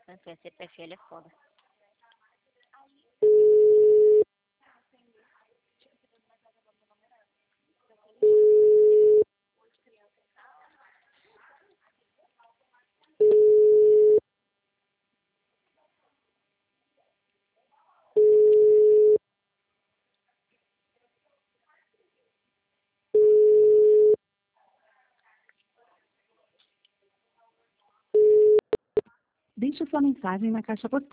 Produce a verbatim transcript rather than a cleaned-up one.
Influencer pra filha é foda. Deixe sua mensagem na caixa postal.